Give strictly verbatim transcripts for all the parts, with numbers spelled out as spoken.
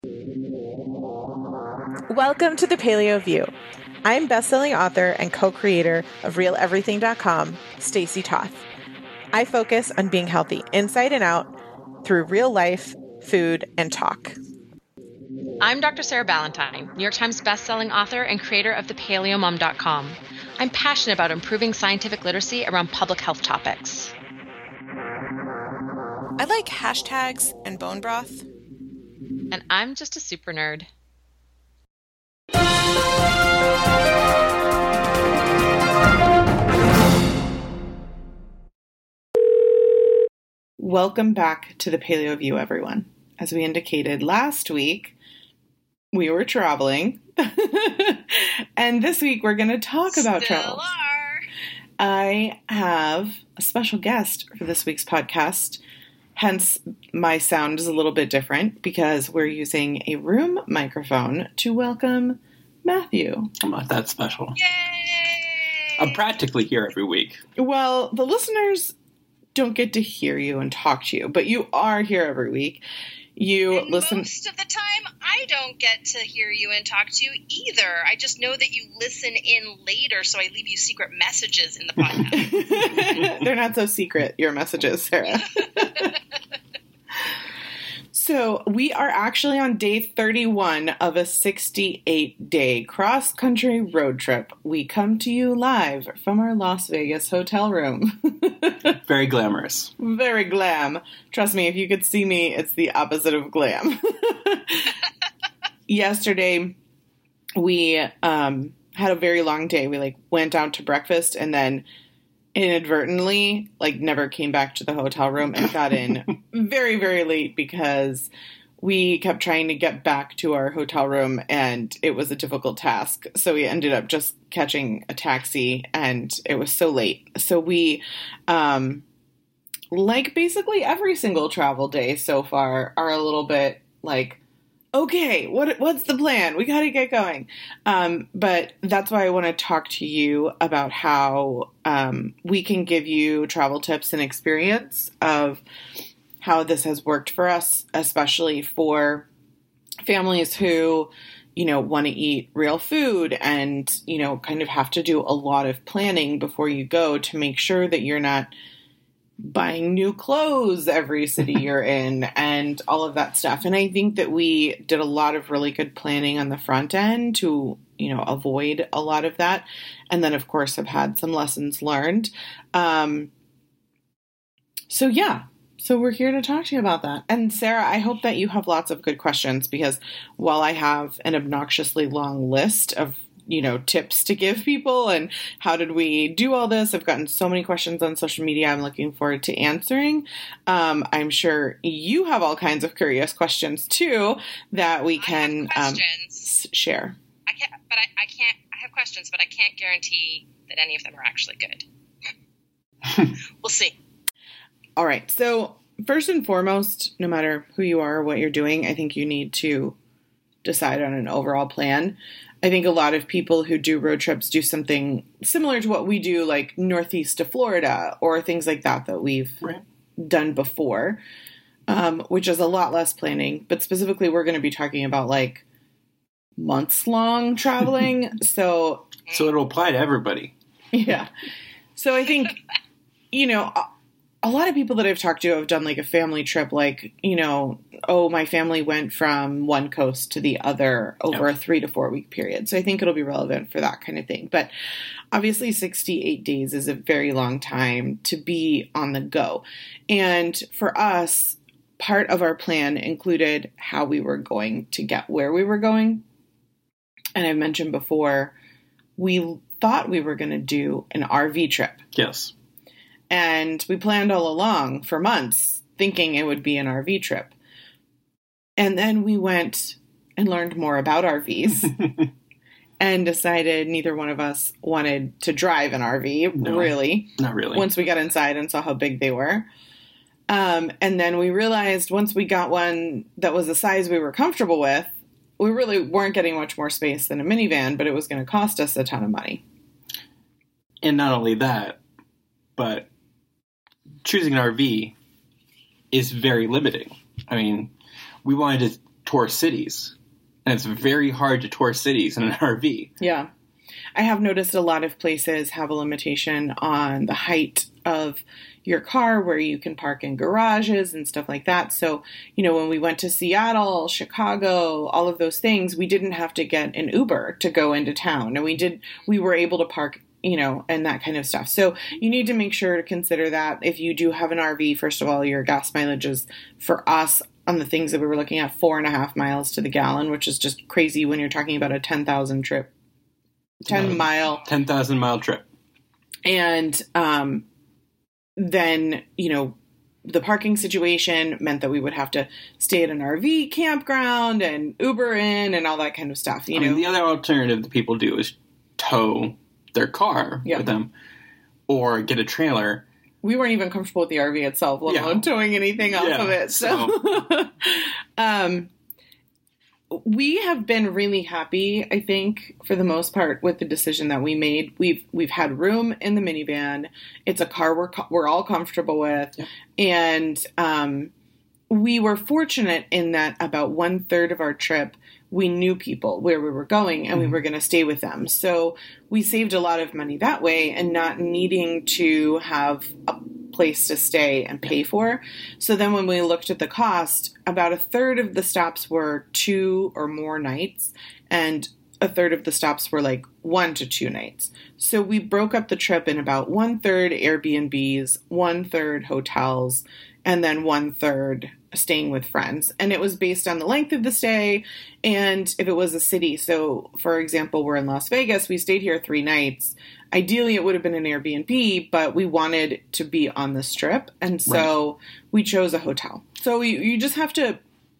Welcome to the Paleo View. I'm bestselling author and co-creator of Real Everything dot com, Stacey Toth. I focus on being healthy inside and out through real life, food, and talk. I'm Doctor Sarah Ballantyne, New York Times bestselling author and creator of the Paleo Mom dot com. I'm passionate about improving scientific literacy around public health topics. I like hashtags and bone broth. And I'm just a super nerd. Welcome back to the Paleo View, everyone. As we indicated last week, we were traveling. And this week we're going to talk about Still travel. Are. I have a special guest for this week's podcast. Hence, my sound is a little bit different because we're using a room microphone to welcome Matthew. I'm not that special. Yay! I'm practically here every week. Well, the listeners don't get to hear you and talk to you, but you are here every week. You and listen. Most of the time, I don't get to hear you and talk to you either. I just know that you listen in later, so I leave you secret messages in the podcast. They're not so secret, your messages, Sarah. So we are actually on day thirty-one of a sixty-eight day cross-country road trip. We come to you live from our Las Vegas hotel room. Very glamorous. Very glam. Trust me, if you could see me, it's the opposite of glam. Yesterday, we um, had a very long day. We like went out to breakfast and then inadvertently like never came back to the hotel room and got in very, very late because we kept trying to get back to our hotel room and it was a difficult task. So we ended up just catching a taxi and it was so late. So we, um, like basically every single travel day so far, are a little bit like, okay, what what's the plan? We got to get going. Um, but that's why I want to talk to you about how um, we can give you travel tips and experience of how this has worked for us, especially for families who, you know, want to eat real food and, you know, kind of have to do a lot of planning before you go to make sure that you're not buying new clothes every city you're in and all of that stuff. And I think that we did a lot of really good planning on the front end to, you know, avoid a lot of that. And then, of course, have had some lessons learned. Um, so, yeah. So we're here to talk to you about that. And Sarah, I hope that you have lots of good questions because while I have an obnoxiously long list of you know, tips to give people and how did we do all this? I've gotten so many questions on social media I'm looking forward to answering. Um, I'm sure you have all kinds of curious questions too that we can um, share. I can't, but I, I can't, I have questions, but I can't guarantee that any of them are actually good. We'll see. All right. So first and foremost, no matter who you are or what you're doing, I think you need to decide on an overall plan. I think a lot of people who do road trips do something similar to what we do, like northeast to Florida or things like that that we've right. done before, um, which is a lot less planning. But specifically, we're going to be talking about like months long traveling. so, so it'll apply to everybody. Yeah. So I think, you know, a lot of people that I've talked to have done like a family trip, like, you know, oh, my family went from one coast to the other over yep. a three to four week period. So I think it'll be relevant for that kind of thing. But obviously sixty-eight days is a very long time to be on the go. And for us, part of our plan included how we were going to get where we were going. And I've mentioned before, we thought we were going to do an R V trip. Yes. And we planned all along for months thinking it would be an R V trip. And then we went and learned more about R Vs and decided neither one of us wanted to drive an R V, no, really. Not really. Once we got inside and saw how big they were. Um, and then we realized once we got one that was the size we were comfortable with, we really weren't getting much more space than a minivan, but it was going to cost us a ton of money. And not only that, but choosing an R V is very limiting. I mean, we wanted to tour cities. And it's very hard to tour cities in an R V. Yeah. I have noticed a lot of places have a limitation on the height of your car where you can park in garages and stuff like that. So, you know, when we went to Seattle, Chicago, all of those things, we didn't have to get an Uber to go into town. And we did, we were able to park, you know, and that kind of stuff. So you need to make sure to consider that. If you do have an R V, first of all, your gas mileage is, for us, on the things that we were looking at, four and a half miles to the gallon, which is just crazy when you're talking about a ten thousand trip, ten mile, ten thousand mile trip. And, um, then, you know, the parking situation meant that we would have to stay at an R V campground and Uber in and all that kind of stuff. You I know, mean, the other alternative that people do is tow their car yeah. with them or get a trailer. We weren't even comfortable with the R V itself, let Yeah. alone towing anything off Yeah, of it. So, um, we have been really happy, I think, for the most part, with the decision that we made. We've we've had room in the minivan. It's a car we're co- we're all comfortable with, Yeah. and um, we were fortunate in that about one third of our trip we knew people where we were going, and mm-hmm. we were going to stay with them. So we saved a lot of money that way, and not needing to have a place to stay and pay for. So then when we looked at the cost, about a third of the stops were two or more nights, and a third of the stops were like one to two nights. So we broke up the trip in about one third Airbnbs, one third hotels, and then one third staying with friends. And it was based on the length of the stay and if it was a city. So for example, we're in Las Vegas. We stayed here three nights. Ideally, it would have been an Airbnb, but we wanted to be on the Strip. And so right. we chose a hotel. So you, you just have to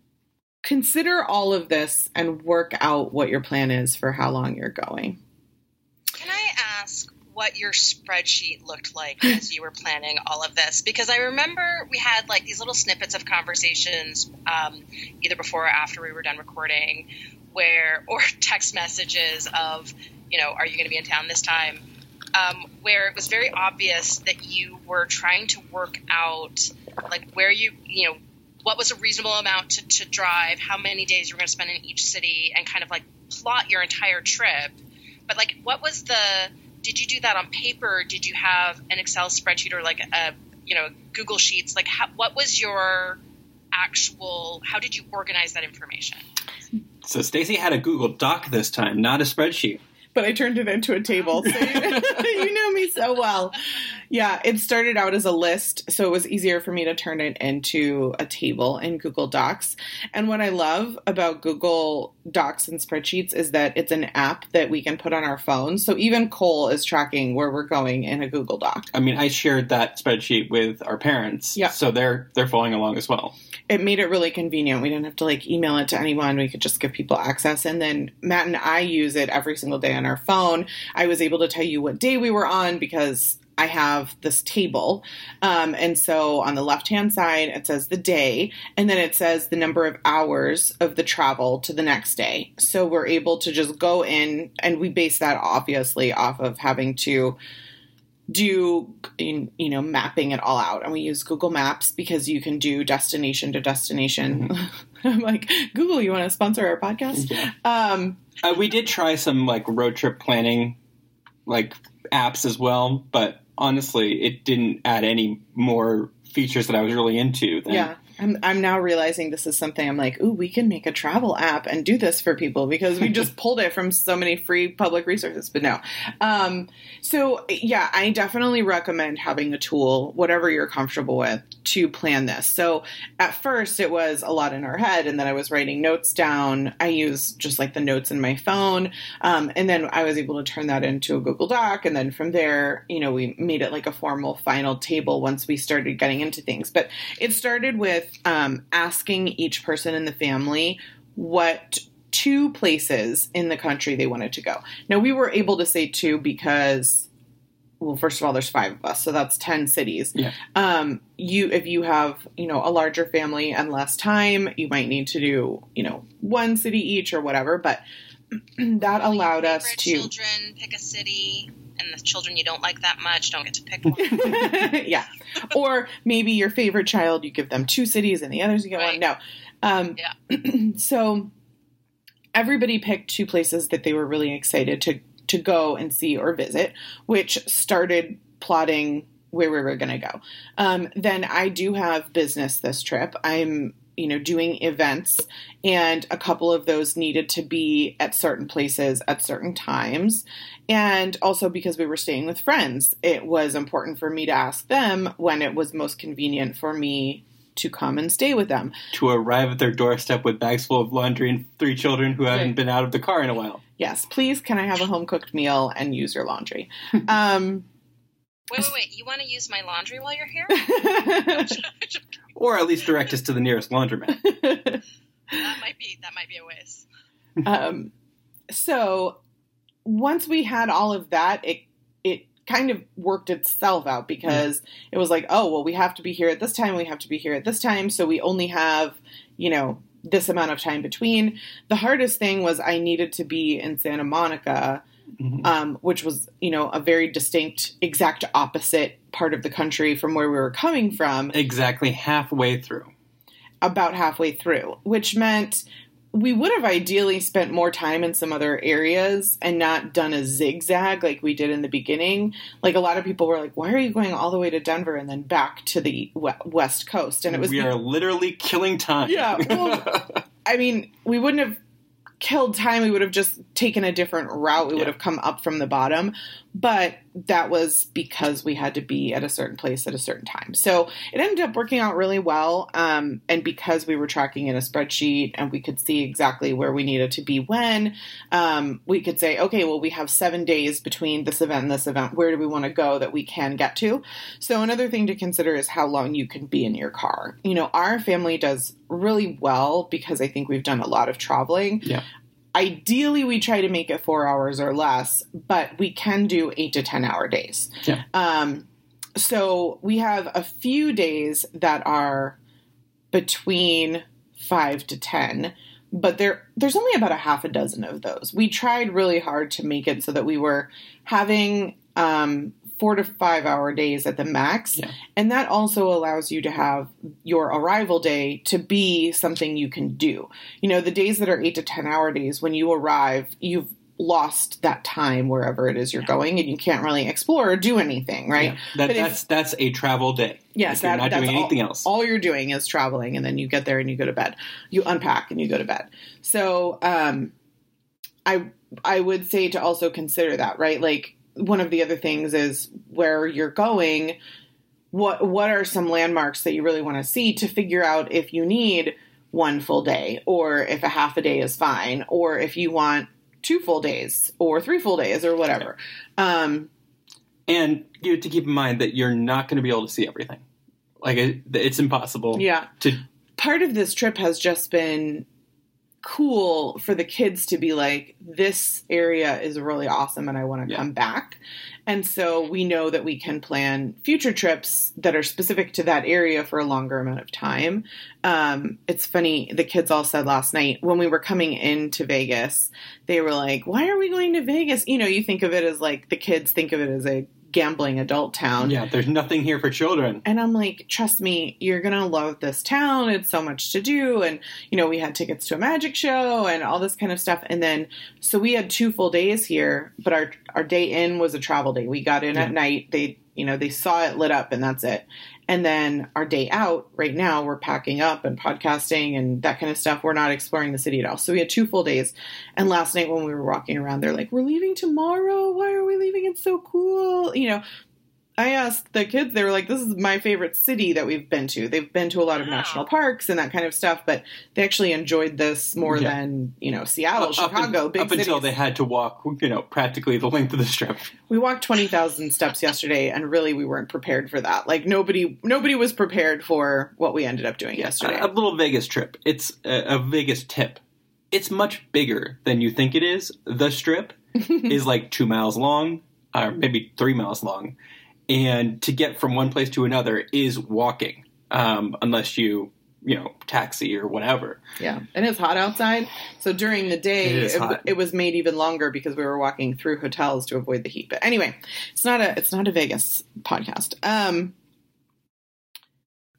consider all of this and work out what your plan is for how long you're going. Can I ask what your spreadsheet looked like as you were planning all of this? Because I remember we had like these little snippets of conversations, um, either before or after we were done recording, where, or text messages of, you know, are you going to be in town this time? Um, where it was very obvious that you were trying to work out like where you, you know, what was a reasonable amount to, to drive, how many days you were going to spend in each city, and kind of like plot your entire trip. But like, what was the, did you do that on paper? Did you have an Excel spreadsheet or like a, you know, Google Sheets? Like how, what was your actual, how did you organize that information? So Stacey had a Google Doc this time, not a spreadsheet. But I turned it into a table. So you, you know me so well. Yeah, it started out as a list, so it was easier for me to turn it into a table in Google Docs. And what I love about Google Docs and spreadsheets is that it's an app that we can put on our phones. So even Cole is tracking where we're going in a Google Doc. I mean, I shared that spreadsheet with our parents, yeah. so they're they're following along as well. It made it really convenient. We didn't have to like email it to anyone. We could just give people access. And then Matt and I use it every single day on our phone. I was able to tell you what day we were on because I have this table. Um, and so on the left-hand side, it says the day, and then it says the number of hours of the travel to the next day. So we're able to just go in, and we base that obviously off of having to do, you know, mapping it all out. And we use Google Maps because you can do destination to destination. Mm-hmm. I'm like, Google, you want to sponsor our podcast? Yeah. Um, uh, we did try some like road trip planning, like apps as well, but honestly, it didn't add any more features that I was really into. Than... Yeah. I'm, I'm now realizing this is something I'm like, ooh, we can make a travel app and do this for people because we just pulled it from so many free public resources. But no. Um, so, yeah, I definitely recommend having a tool, whatever you're comfortable with, to plan this. So at first it was a lot in our head, and then I was writing notes down. I use just like the notes in my phone. Um, and then I was able to turn that into a Google Doc. And then from there, you know, we made it like a formal final table once we started getting into things. But it started with Um, asking each person in the family what two places in the country they wanted to go. Now, we were able to say two because, well, first of all, there's five of us, so that's ten cities. Yeah. Um, you, if you have, you know, a larger family and less time, you might need to do, you know, one city each or whatever, but that allowed us to... Children, pick a city... and the children you don't like that much don't get to pick one. Yeah. Or maybe your favorite child, you give them two cities and the others you get right. one. No. Um, Yeah. So everybody picked two places that they were really excited to, to go and see or visit, which started plotting where we were going to go. Um, then I do have business this trip. I'm, you know, doing events, and a couple of those needed to be at certain places at certain times. And also because we were staying with friends, it was important for me to ask them when it was most convenient for me to come and stay with them. To arrive at their doorstep with bags full of laundry and three children who haven't Right. been out of the car in a while. Yes, please, can I have a home-cooked meal and use your laundry? Um, Wait, wait, wait. You want to use my laundry while you're here? Or at least direct us to the nearest laundromat. That might be that might be a waste. um, so once we had all of that, it it kind of worked itself out because yeah. it was like, oh, well, we have to be here at this time. We have to be here at this time. So we only have, you know, this amount of time between. The hardest thing was I needed to be in Santa Monica, mm-hmm. um, which was, you know, a very distinct, exact opposite part of the country from where we were coming from. Exactly halfway through. About halfway through, which meant we would have ideally spent more time in some other areas and not done a zigzag like we did in the beginning. Like a lot of people were like, why are you going all the way to Denver and then back to the West Coast? And it was, we are literally killing time. Yeah. Well, I mean, we wouldn't have killed time. We would have just taken a different route. We yeah. would have come up from the bottom, but that was because we had to be at a certain place at a certain time. So it ended up working out really well. Um, and because we were tracking in a spreadsheet and we could see exactly where we needed to be when, um, we could say, okay, well, we have seven days between this event and this event. Where do we want to go that we can get to? So another thing to consider is how long you can be in your car. You know, our family does really well because I think we've done a lot of traveling. Yeah. Ideally, we try to make it four hours or less, but we can do eight to ten hour days. Yeah. Um, so we have a few days that are between five to ten, but there there's only about a half a dozen of those. We tried really hard to make it so that we were having um, four to five hour days at the max. Yeah. And that also allows you to have your arrival day to be something you can do. You know, the days that are eight to ten hour days, when you arrive, you've lost that time wherever it is you're going and you can't really explore or do anything, right? Yeah. That, but that's, if, that's a travel day. Yes. You're that, not that's doing all, anything else. All you're doing is traveling, and then you get there and you go to bed. You unpack and you go to bed. So, um, I, I would say to also consider that, right? Like, one of the other things is where you're going, what what are some landmarks that you really want to see to figure out if you need one full day or if a half a day is fine or if you want two full days or three full days or whatever. Um, and you have to keep in mind that you're not going to be able to see everything. Like it, it's impossible. Yeah. To part of this trip has just been cool for the kids to be like, this area is really awesome and I want to yeah. come back. And so we know that we can plan future trips that are specific to that area for a longer amount of time. Um, it's funny, the kids all said last night when we were coming into Vegas, they were like, why are we going to Vegas? You know, you think of it as like, the kids think of it as a gambling adult town. Yeah, there's nothing here for children. And I'm like, trust me, you're going to love this town. It's so much to do. And, you know, we had tickets to a magic show and all this kind of stuff. And then, so we had two full days here, but our, our day in was a travel day. We got in yeah. at night. They, you know, they saw it lit up and that's it. And then our day out right now, we're packing up and podcasting and that kind of stuff. We're not exploring the city at all. So we had two full days. And last night when we were walking around, they're like, we're leaving tomorrow. Why are we leaving? It's so cool. You know, I asked the kids, they were like, this is my favorite city that we've been to. They've been to a lot of wow. national parks and that kind of stuff, but they actually enjoyed this more yeah. than, you know, Seattle, well, Chicago, up, big up cities. Until they had to walk, you know, practically the length of the strip. We walked twenty thousand steps yesterday and really we weren't prepared for that. Like nobody, nobody was prepared for what we ended up doing yeah, yesterday. A, a little Vegas trip. It's a, a Vegas tip. It's much bigger than you think it is. The strip is like two miles long, or maybe three miles long. And to get from one place to another is walking, um, unless you, you know, taxi or whatever. Yeah. And it's hot outside. So during the day, it, it, it was made even longer because we were walking through hotels to avoid the heat. But anyway, it's not a, it's not a Vegas podcast. Um,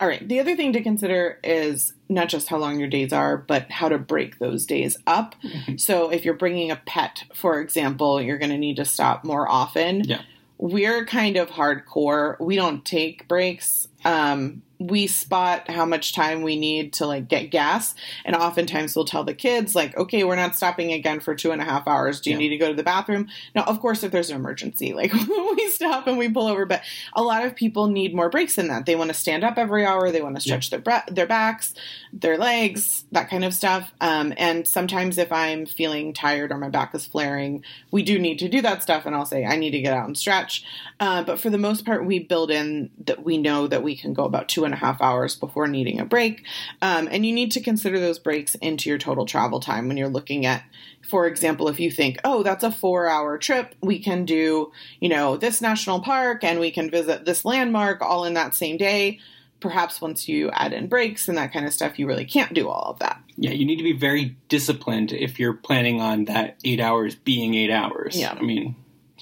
All right. The other thing to consider is not just how long your days are, but how to break those days up. Mm-hmm. So if you're bringing a pet, for example, you're going to need to stop more often. Yeah. We're kind of hardcore. We don't take breaks. Um, we spot how much time we need to like get gas. And oftentimes we'll tell the kids like, okay, we're not stopping again for two and a half hours. Do you yeah. need to go to the bathroom? Now, of course, if there's an emergency, like we stop and we pull over, but a lot of people need more breaks than that. They want to stand up every hour. They want to stretch yeah. their, bre- their backs, their legs, that kind of stuff. Um, and sometimes if I'm feeling tired or my back is flaring, we do need to do that stuff. And I'll say, I need to get out and stretch. Uh, but for the most part, we build in that we know that we can go about two and a half hours before needing a break. Um, and you need to consider those breaks into your total travel time when you're looking at, for example, if you think, oh, that's a four hour trip, we can do, you know, this national park and we can visit this landmark all in that same day. Perhaps once you add in breaks and that kind of stuff, you really can't do all of that. Yeah, you need to be very disciplined if you're planning on that eight hours being eight hours. Yeah. I mean,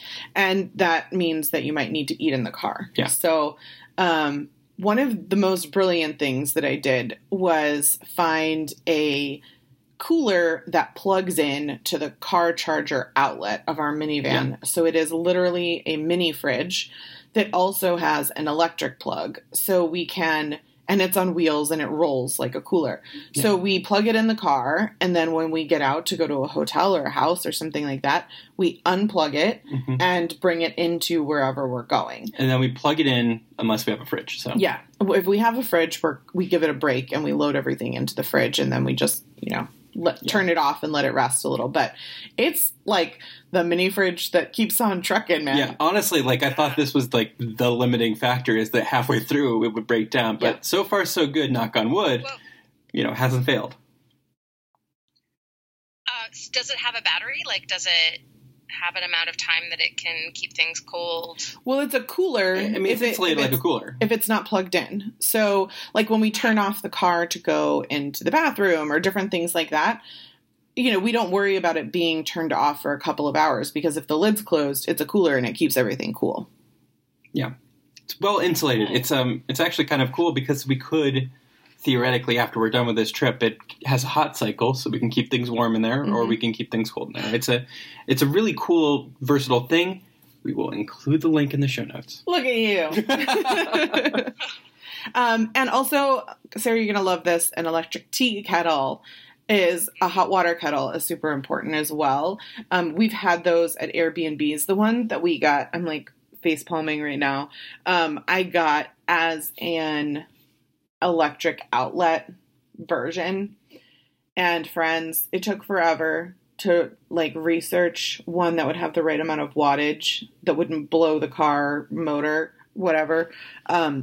and that means that you might need to eat in the car. Yeah. So, um, one of the most brilliant things that I did was find a cooler that plugs in to the car charger outlet of our minivan. Yeah. So it is literally a mini fridge that also has an electric plug. So we can, and it's on wheels and it rolls like a cooler. Yeah. So we plug it in the car, and then when we get out to go to a hotel or a house or something like that, we unplug it mm-hmm. and bring it into wherever we're going. And then we plug it in unless we have a fridge. So yeah, if we have a fridge, we're, we give it a break and we load everything into the fridge, and then we just, you know, let, yeah. turn it off and let it rest a little. But it's like the mini fridge that keeps on trucking, man. Yeah, honestly, like I thought this was like the limiting factor is that halfway through it would break down. But yeah. so far so good, knock on wood, well, you know, hasn't failed. Uh, does it have a battery? Like, does it have an amount of time that it can keep things cold? Well, it's a cooler. I mean, it's insulated like a cooler. If it's not plugged in. So, like when we turn off the car to go into the bathroom or different things like that, you know, we don't worry about it being turned off for a couple of hours, because if the lid's closed, it's a cooler and it keeps everything cool. Yeah. It's well insulated. It's um, it's actually kind of cool because we could theoretically, after we're done with this trip, it has a hot cycle, so we can keep things warm in there, mm-hmm. or we can keep things cold in there. It's a, it's a really cool, versatile thing. We will include the link in the show notes. Look at you. um, and also, Sarah, you're going to love this. An electric tea kettle is a hot water kettle is super important as well. Um, we've had those at Airbnbs. The one that we got, I'm like face palming right now. Um, I got as an electric outlet version, and friends, it took forever to like research one that would have the right amount of wattage that wouldn't blow the car motor, whatever. Um,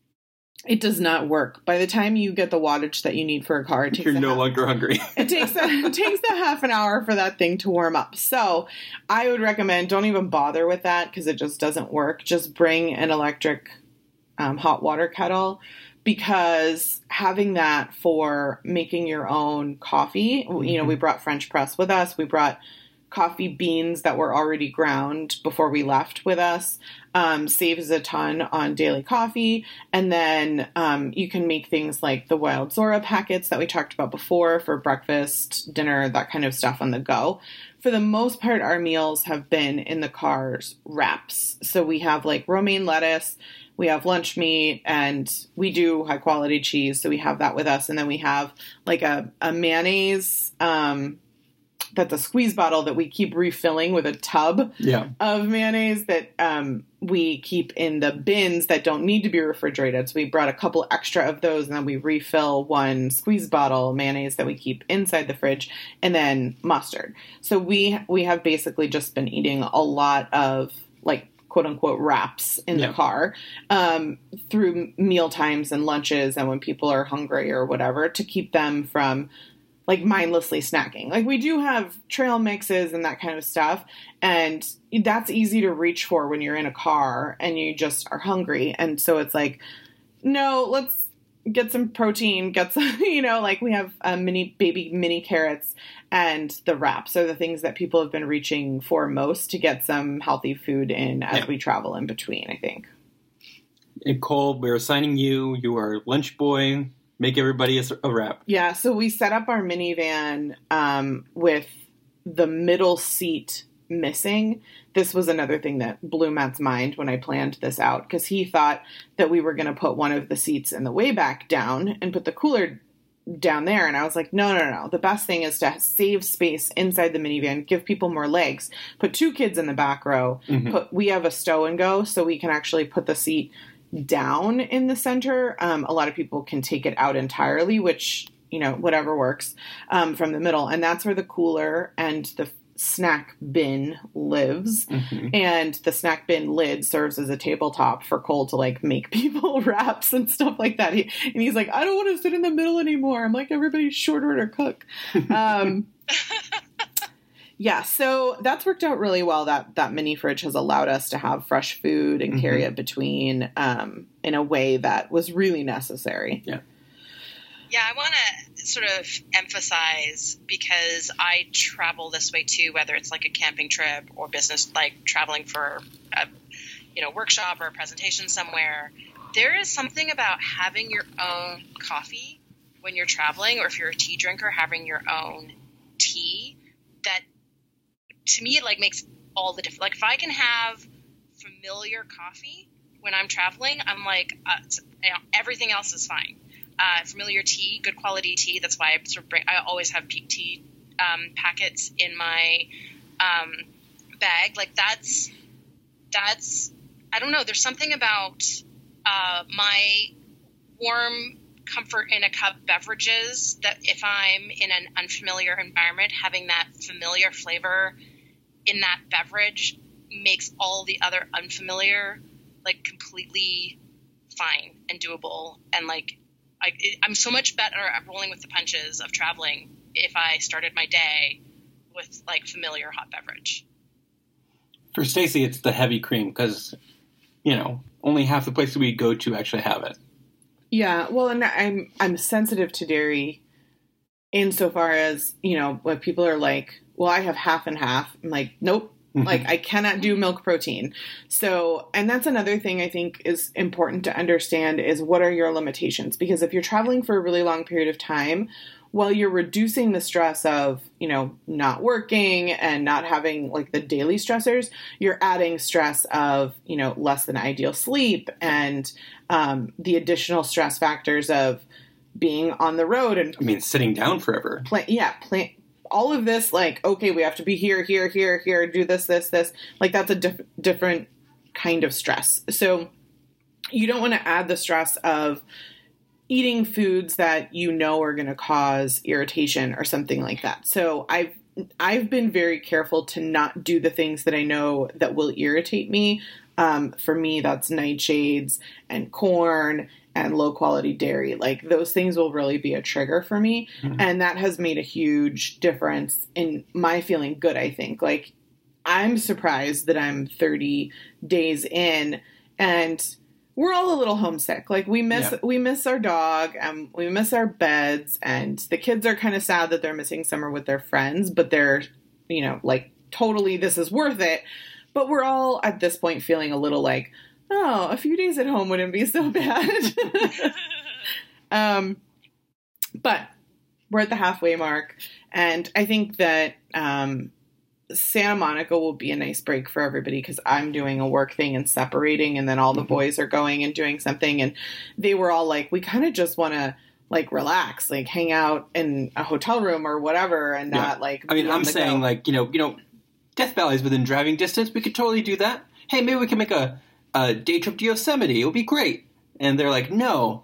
it does not work. By the time you get the wattage that you need for a car, it takes you're no half, longer hungry. it takes a, it takes a half an hour for that thing to warm up. So I would recommend don't even bother with that, because it just doesn't work. Just bring an electric um, hot water kettle. Because having that for making your own coffee, mm-hmm. you know, we brought French press with us. We brought coffee beans that were already ground before we left with us. Um, saves a ton on daily coffee. And then um, you can make things like the Wild Zora packets that we talked about before for breakfast, dinner, that kind of stuff on the go. For the most part, our meals have been in the car's wraps. So we have like romaine lettuce, we have lunch meat, and we do high quality cheese. So we have that with us. And then we have like a, a mayonnaise, um, that's a squeeze bottle that we keep refilling with a tub yeah. of mayonnaise that um, we keep in the bins that don't need to be refrigerated. So we brought a couple extra of those, and then we refill one squeeze bottle mayonnaise that we keep inside the fridge, and then mustard. So we we have basically just been eating a lot of like quote unquote wraps in yeah. the car um, through meal times and lunches, and when people are hungry or whatever, to keep them from like mindlessly snacking. Like we do have trail mixes and that kind of stuff. And that's easy to reach for when you're in a car and you just are hungry. And so it's like, no, let's get some protein, get some, you know, like we have uh, mini baby mini carrots, and the wraps are the things that people have been reaching for most to get some healthy food in as yeah. we travel in between, I think. And Cole, we're assigning you. You are lunch boy. Make everybody a, a wrap. Yeah, so we set up our minivan um, with the middle seat missing. This was another thing that blew Matt's mind when I planned this out, because he thought that we were going to put one of the seats in the way back down and put the cooler down there. And I was like, no, no, no. The best thing is to save space inside the minivan, give people more legs, put two kids in the back row. Mm-hmm. Put, we have a stow and go, so we can actually put the seat down in the center. Um, a lot of people can take it out entirely, which, you know, whatever works, um, from the middle. And that's where the cooler and the snack bin lives. Mm-hmm. And the snack bin lid serves as a tabletop for Cole to like make people wraps and stuff like that. He, and he's like, I don't want to sit in the middle anymore. I'm like, everybody's short order cook. Um, yeah. So that's worked out really well. That, that mini fridge has allowed us to have fresh food and mm-hmm. carry it between, um, in a way that was really necessary. Yeah. Yeah, I want to sort of emphasize, because I travel this way too, whether it's like a camping trip or business, like traveling for a, you know, workshop or a presentation somewhere. There is something about having your own coffee when you're traveling, or if you're a tea drinker, having your own tea, that to me, it like makes all the difference. Like if I can have familiar coffee when I'm traveling, I'm like, uh, you know, everything else is fine. Uh, familiar tea, good quality tea. That's why I sort of bring, I always have peak tea um, packets in my um, bag. Like that's, that's, I don't know. There's something about uh, my warm comfort in a cup beverages that if I'm in an unfamiliar environment, having that familiar flavor in that beverage makes all the other unfamiliar like completely fine and doable. And like, I, I'm so much better at rolling with the punches of traveling if I started my day with like familiar hot beverage. For Stacy, it's the heavy cream because, you know, only half the places we go to actually have it. Yeah, well, and I'm I'm sensitive to dairy insofar as, you know, when people are like, well, I have half and half. I'm like, nope. Like, I cannot do milk protein. So, and that's another thing I think is important to understand is what are your limitations? Because if you're traveling for a really long period of time, while you're reducing the stress of, you know, not working and not having like the daily stressors, you're adding stress of, you know, less than ideal sleep and um, the additional stress factors of being on the road. And I mean, sitting down forever. Plan, yeah, plan. All of this, like, okay, we have to be here, here, here, here, do this, this, this. Like, that's a diff- different kind of stress. So you don't want to add the stress of eating foods that you know are going to cause irritation or something like that. So I've I've been very careful to not do the things that I know that will irritate me. Um, for me, that's nightshades and corn and low quality dairy. Like those things will really be a trigger for me. Mm-hmm. And that has made a huge difference in my feeling good, I think. Like I'm surprised that I'm thirty days in and we're all a little homesick. Like we miss, yeah. we miss our dog and we miss our beds and the kids are kind of sad that they're missing summer with their friends, but they're, you know, like totally, this is worth it. But we're all at this point feeling a little like, oh, a few days at home wouldn't be so bad. um, but we're at the halfway mark. And I think that um, Santa Monica will be a nice break for everybody because I'm doing a work thing and separating. And then all the mm-hmm. boys are going and doing something. And they were all like, we kind of just want to like relax, like hang out in a hotel room or whatever. And yeah. not like, I mean, I'm saying go. like, you know, you know, Death Valley is within driving distance. We could totally do that. Hey, maybe we can make a, a day trip to Yosemite. It would be great. And they're like, no.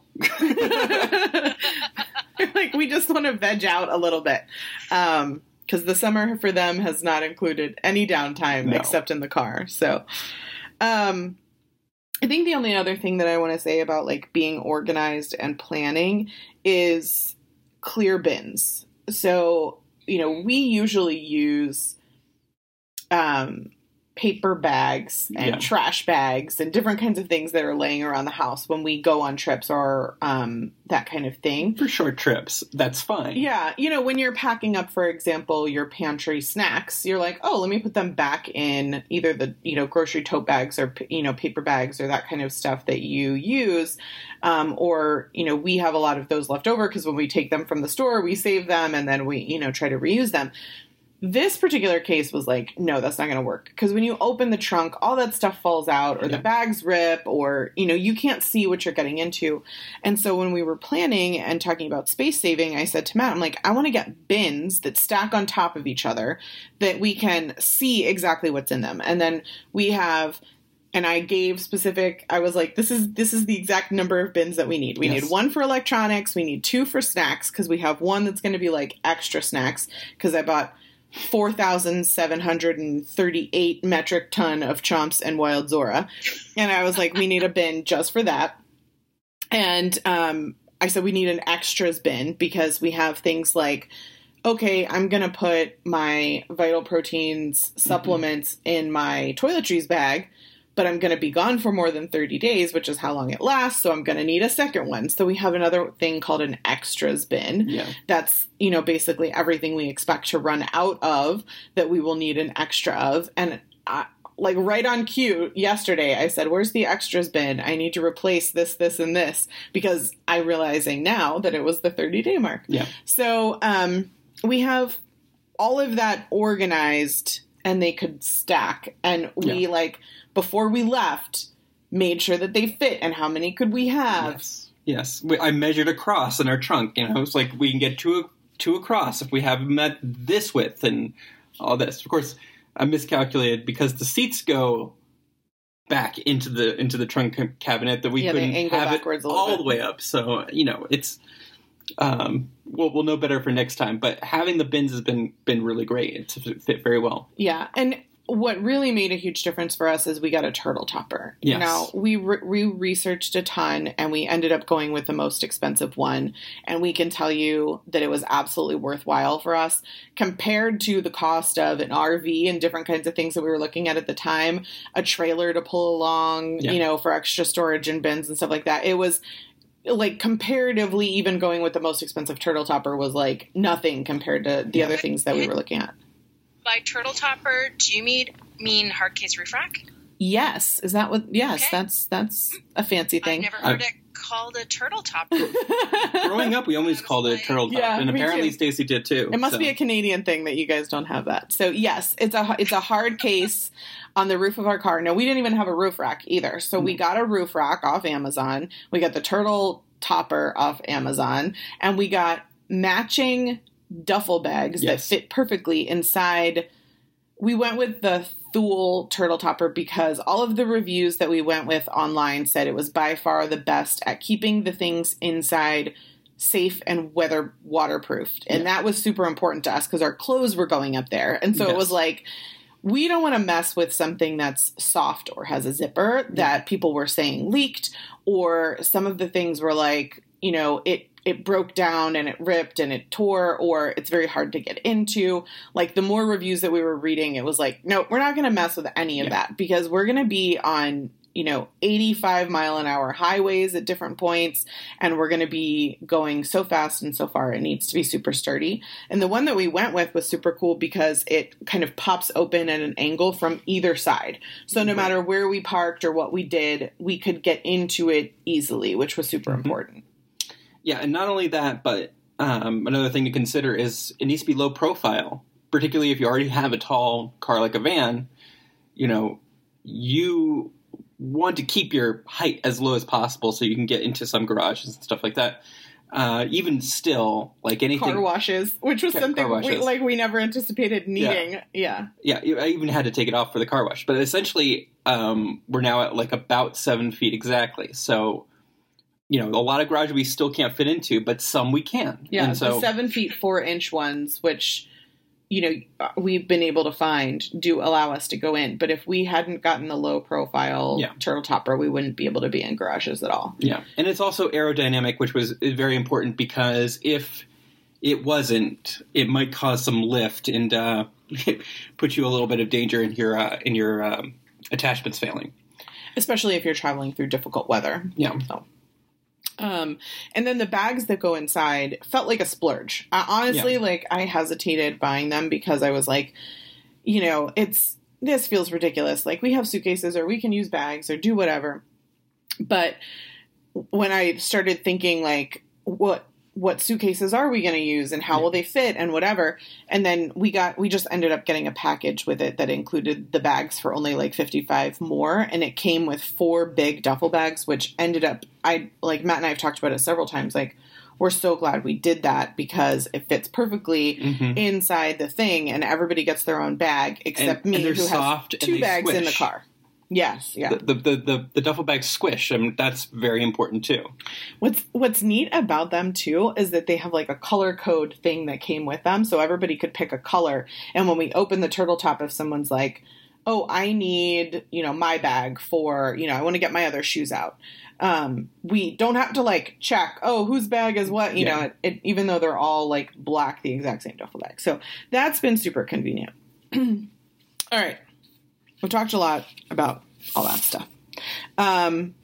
Like, we just want to veg out a little bit. Um, because the summer for them has not included any downtime no. except in the car. So, um, I think the only other thing that I want to say about like being organized and planning is clear bins. So, you know, we usually use, um, paper bags and Yeah. trash bags and different kinds of things that are laying around the house when we go on trips or um, that kind of thing. For short trips, that's fine. Yeah. You know, when you're packing up, for example, your pantry snacks, you're like, oh, let me put them back in either the, you know, grocery tote bags or, you know, paper bags or that kind of stuff that you use. Um, or, you know, we have a lot of those left over because when we take them from the store, we save them and then we, you know, try to reuse them. This particular case was like, no, that's not going to work. Because when you open the trunk, all that stuff falls out or Yeah. the bags rip or, you know, you can't see what you're getting into. And so when we were planning and talking about space saving, I said to Matt, I'm like, I want to get bins that stack on top of each other that we can see exactly what's in them. And then we have... And I gave specific, I was like, this is this is the exact number of bins that we need. We Yes. need one for electronics. We need two for snacks because we have one that's going to be like extra snacks because I bought four thousand seven hundred thirty-eight metric ton of Chomps and Wild Zora. And I was like, we need a bin just for that. And um, I said we need an extras bin because we have things like, okay, I'm going to put my Vital Proteins supplements mm-hmm. in my toiletries bag, but I'm going to be gone for more than thirty days, which is how long it lasts. So I'm going to need a second one. So we have another thing called an extras bin. Yeah. That's, you know, basically everything we expect to run out of that we will need an extra of. And I, like right on cue yesterday, I said, where's the extras bin? I need to replace this, this, and this because I'm realizing now that it was the thirty day mark. Yeah. So um, we have all of that organized and they could stack. And we Yeah. like, before we left, made sure that they fit and how many could we have. Yes. Yes. We, I measured across in our trunk. You know, it's like we can get two, two across if we have them at this width and all this. Of course, I miscalculated because the seats go back into the into the trunk cabinet that we Yeah, they couldn't angle have it backwards a little all bit. the way up. So, you know, it's um, we'll we'll know better for next time. But having the bins has been been really great. It's fit very well. Yeah. And what really made a huge difference for us is we got a turtle topper. Yes. Now, we, re- we researched a ton and we ended up going with the most expensive one. And we can tell you that it was absolutely worthwhile for us compared to the cost of an R V and different kinds of things that we were looking at at the time, a trailer to pull along, Yeah. you know, for extra storage and bins and stuff like that. It was like comparatively, even going with the most expensive turtle topper was like nothing compared to the Yeah. other things that we were looking at. By turtle topper, do you mean, mean hard case roof rack? Yes. Is that what? Yes, Okay. that's that's a fancy I've thing. never heard I've- it called a turtle topper. Growing up, we always called it a turtle top, Yeah, and me apparently too. Stacy did too. It must so. be a Canadian thing that you guys don't have that. So yes, it's a it's a hard case on the roof of our car. No, we didn't even have a roof rack either. So we got a roof rack off Amazon. We got the turtle topper off Amazon, and we got matching duffel bags Yes. that fit perfectly inside. We went with the Thule turtle topper because all of the reviews that we went with online said it was by far the best at keeping the things inside safe and weather waterproofed. And Yeah. that was super important to us because our clothes were going up there. And so it Yes. was like, we don't want to mess with something that's soft or has a zipper that people were saying leaked, or some of the things were like, you know, it it broke down and it ripped and it tore, or it's very hard to get into. Like the more reviews that we were reading, it was like, no, we're not going to mess with any of Yeah. that because we're going to be on, you know, eighty-five mile an hour highways at different points. And we're going to be going so fast and so far. It needs to be super sturdy. And the one that we went with was super cool because it kind of pops open at an angle from either side. So no Right. matter where we parked or what we did, we could get into it easily, which was super Mhm. important. Yeah, and not only that, but um, another thing to consider is it needs to be low profile, particularly if you already have a tall car like a van. You know, you want to keep your height as low as possible so you can get into some garages and stuff like that. Uh, even still, like anything, Car washes, which was Car something we, washes. like we never anticipated needing. Yeah. yeah, I even had to take it off for the car wash. But essentially, um, we're now at like about seven feet exactly. So, you know, a lot of garage we still can't fit into, but some we can. Yeah. and so the seven feet, four inch ones, which, you know, we've been able to find do allow us to go in. But if we hadn't gotten the low profile Yeah. turtle topper, we wouldn't be able to be in garages at all. Yeah, and it's also aerodynamic, which was very important because if it wasn't, it might cause some lift and uh, put you a little bit of danger in your uh, in your um, attachments failing. Especially if you're traveling through difficult weather. Yeah. So. Um, and then the bags that go inside felt like a splurge. I, honestly, Yeah. like, I hesitated buying them because I was like, you know, it's, this feels ridiculous. Like, we have suitcases or we can use bags or do whatever. But when I started thinking, like, what, what suitcases are we going to use and how Yeah. will they fit and whatever. And then we got, we just ended up getting a package with it that included the bags for only like fifty-five more. And it came with four big duffel bags, which ended up, I like Matt and I have talked about it several times. Like, we're so glad we did that because it fits perfectly Mm-hmm. inside the thing and everybody gets their own bag except And- me and they're who soft has and two they bags in the squish. car. Yes. Yeah. The, the, the, the duffel bag squish, I mean, that's very important too. What's what's neat about them too is that they have like a color code thing that came with them, so everybody could pick a color. And when we open the turtle top, if someone's like, "Oh, I need you know my bag for you know I want to get my other shoes out," um, we don't have to like check. Oh, whose bag is what? You Yeah. know, it, it, even though they're all like black, the exact same duffel bag. So that's been super convenient. All right, we've talked a lot about all that stuff. Um,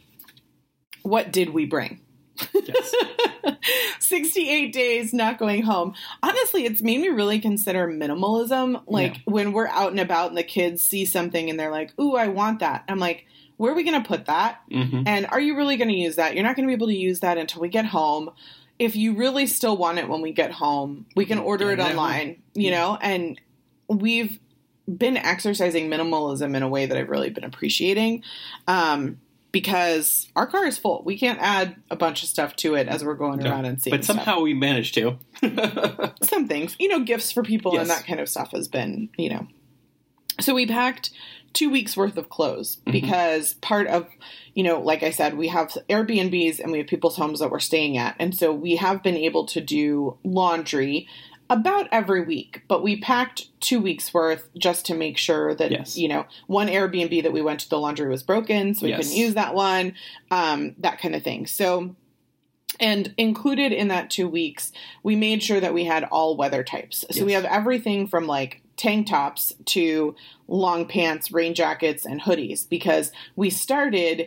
what did we bring? Yes. sixty-eight days not going home. Honestly, it's made me really consider minimalism. Like Yeah. when we're out and about and the kids see something and they're like, "Ooh, I want that." I'm like, "Where are we going to put that? Mm-hmm. And are you really going to use that? You're not going to be able to use that until we get home. If you really still want it when we get home, we can order Yeah, it that online, you know?" And we've been exercising minimalism in a way that I've really been appreciating. Um, because our car is full. We can't add a bunch of stuff to it as we're going No, around and seeing but somehow stuff. we managed to. Some things, you know, gifts for people Yes. and that kind of stuff has been, you know. So we packed two weeks worth of clothes Mhm. because part of, you know, like I said, we have Airbnbs and we have people's homes that we're staying at. And so we have been able to do laundry about every week, but we packed two weeks worth just to make sure that, Yes. you know, one Airbnb that we went to, the laundry was broken, so we Yes. couldn't use that one, um, that kind of thing. So, and included in that two weeks, we made sure that we had all weather types. So we Yes. have everything from like tank tops to long pants, rain jackets, and hoodies because we started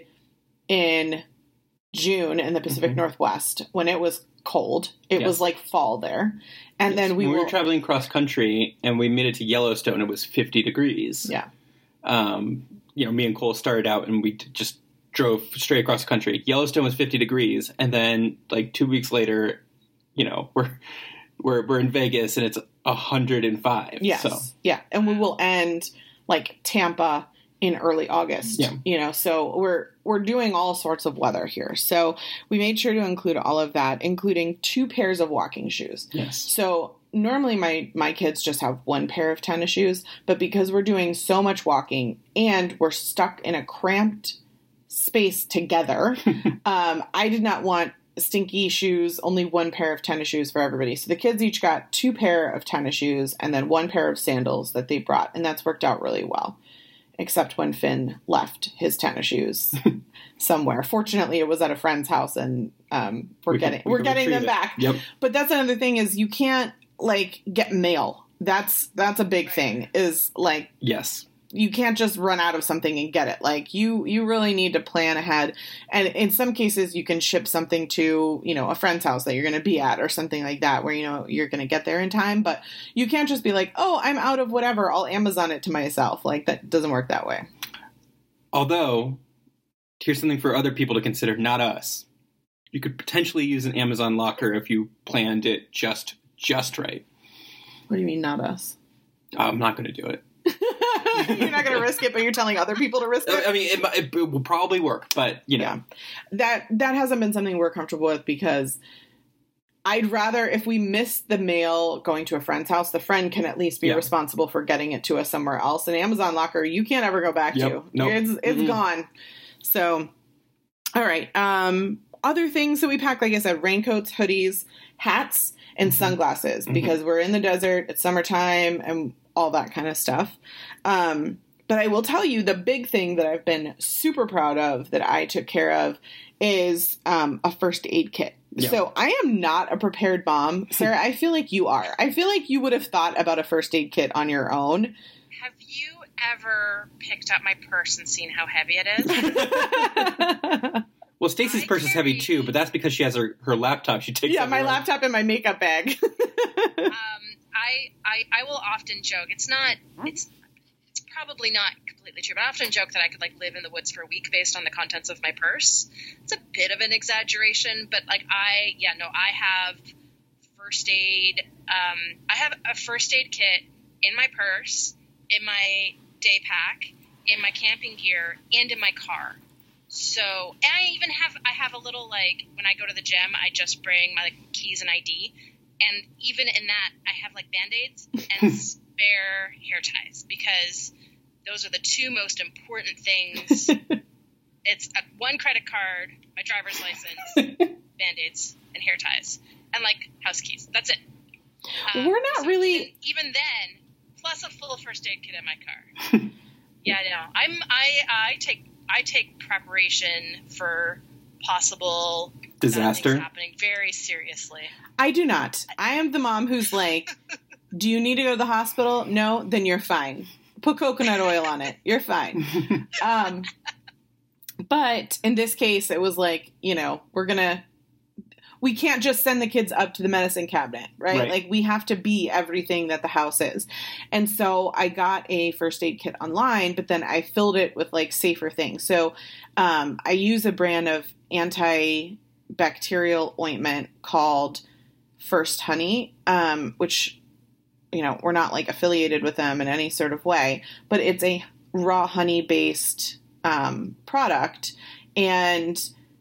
in June in the Pacific Mhm. Northwest when it was cold. It Yes. was like fall there. And then we when we will, were traveling cross country and we made it to Yellowstone, it was fifty degrees. yeah. Um, you know, me and Cole started out and we t- just drove straight across the country. Yellowstone was fifty degrees, and then like two weeks later, you know, we're we're we're in Vegas and it's a hundred and five. Yes. So Yeah. And we will end like Tampa in early August. Yeah. You know, so we're we're doing all sorts of weather here. So we made sure to include all of that, including two pairs of walking shoes. yes, So normally my my kids just have one pair of tennis shoes, but because we're doing so much walking and we're stuck in a cramped space together, um, I did not want stinky shoes, only one pair of tennis shoes for everybody. So the kids each got two pair of tennis shoes and then one pair of sandals that they brought, and that's worked out really well. Except when Finn left his tennis shoes somewhere. Fortunately, it was at a friend's house, and um, we're We can- getting we we're can getting them retrieve it. back. Yep. But that's another thing is you can't like get mail. That's that's a big thing. Is like yes, you can't just run out of something and get it. Like you you really need to plan ahead. And in some cases, you can ship something to you know a friend's house that you're going to be at or something like that, where you know you're going to get there in time. But you can't just be like, oh, I'm out of whatever. I'll Amazon it to myself. Like that doesn't work that way. Although, here's something for other people to consider, not us. You could potentially use an Amazon locker if you planned it just just right. What do you mean, not us? I'm not going to do it. You're not going to risk it, but you're telling other people to risk it? I mean, it, it, it will probably work, but, you know. Yeah. That that hasn't been something we're comfortable with because I'd rather, if we miss the mail going to a friend's house, the friend can at least be Yeah. responsible for getting it to us somewhere else. An Amazon locker, you can't ever go back Yep. to. Nope. It's, it's Mm-mm. gone. So, all right. Um, other things that we pack, like I said, raincoats, hoodies, hats, and Mhm. sunglasses Mhm. because we're in the desert, it's summertime, and all that kind of stuff. Um, but I will tell you the big thing that I've been super proud of that I took care of is um, a first aid kit. Yeah. So I am not a prepared mom. Sarah, I feel like you are. I feel like you would have thought about a first aid kit on your own. Have you ever picked up my purse and seen how heavy it is? Well, Stacey's purse carry... is heavy too, but that's because she has her, her laptop she takes Yeah, everywhere. My laptop and my makeup bag. um, I, I I will often joke. It's not, it's it's probably not completely true, but I often joke that I could like live in the woods for a week based on the contents of my purse. It's a bit of an exaggeration, but like I, yeah, no, I have first aid. Um, I have a first aid kit in my purse, in my day pack, in my camping gear, and in my car. So, and I even have, I have a little, like, when I go to the gym, I just bring my, like, keys and I D. And even in that, I have, like, Band-Aids and spare hair ties. Because those are the two most important things. It's a, one credit card, my driver's license, Band-Aids, and hair ties. And, like, house keys. That's it. Um, We're not so really... Even, even then, plus a full first aid kit in my car. Yeah, no. I'm, I, I take... I take preparation for possible disaster happening very seriously. I do not. I am the mom who's like, do you need to go to the hospital? No, then you're fine. Put coconut oil on it. You're fine. Um, but in this case, it was like, you know, we're going to, we can't just send the kids up to the medicine cabinet, right? right? Like we have to be everything that the house is. And so I got a first aid kit online, but then I filled it with like safer things. So um, I use a brand of antibacterial ointment called First Honey, um, which, you know, we're not like affiliated with them in any sort of way, but it's a raw honey based um, product. And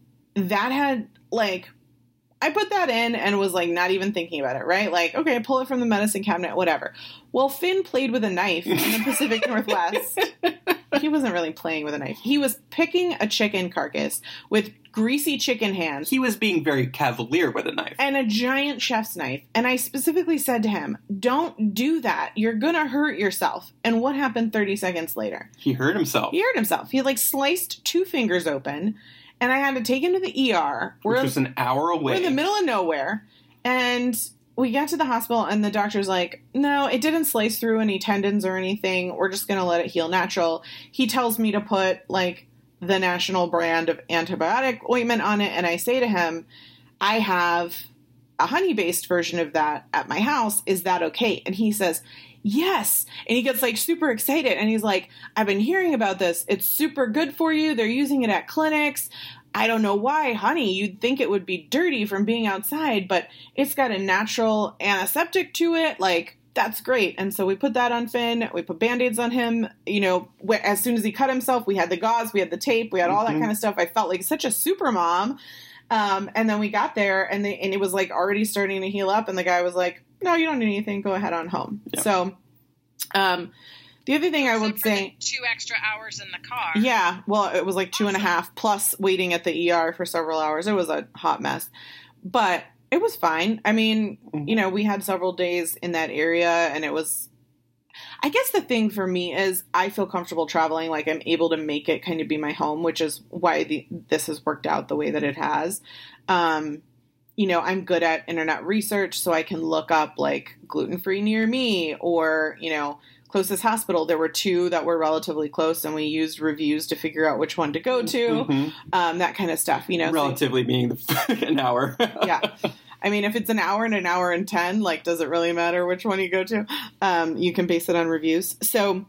that had like, I put that in and was like not even thinking about it, right? Like, okay, pull it from the medicine cabinet, whatever. Well, Finn played with a knife in the Pacific Northwest. He wasn't really playing with a knife. He was picking a chicken carcass with greasy chicken hands. He was being very cavalier with a knife. And a giant chef's knife. And I specifically said to him, don't do that. You're going to hurt yourself. And what happened thirty seconds later? He hurt himself. He hurt himself. He like sliced two fingers open. And I had to take him to the E R. Which we're, was an hour away. We're in the middle of nowhere. And we get to the hospital, and the doctor's like, no, it didn't slice through any tendons or anything. We're just going to let it heal natural. He tells me to put, like, the national brand of antibiotic ointment on it. And I say to him, I have a honey-based version of that at my house. Is that okay? And he says, yes. And he gets like super excited. And he's like, I've been hearing about this. It's super good for you. They're using it at clinics. I don't know why, honey. You'd think it would be dirty from being outside, but it's got a natural antiseptic to it. Like, that's great. And so we put that on Finn. We put Band-Aids on him. You know, wh- as soon as he cut himself, we had the gauze, we had the tape, we had all mm-hmm. that kind of stuff. I felt like such a super mom. Um, and then we got there, and, they, and it was like already starting to heal up. And the guy was like, no, you don't need anything. Go ahead on home. Yeah. So, um, the other thing I would say, two extra hours in the car. Yeah. Well, it was like two awesome. and a half plus waiting at the E R for several hours. It was a hot mess, but it was fine. I mean, mm-hmm. you know, we had several days in that area, and it was, I guess the thing for me is I feel comfortable traveling. Like I'm able to make it kind of be my home, which is why the, this has worked out the way that it has. Um, you know, I'm good at internet research, so I can look up like gluten-free near me or, you know, closest hospital. There were two that were relatively close, and we used reviews to figure out which one to go to, mm-hmm. um, that kind of stuff, you know. Relatively so, being the, an hour. Yeah. I mean, if it's an hour and an hour and ten, like, does it really matter which one you go to? Um, you can base it on reviews. So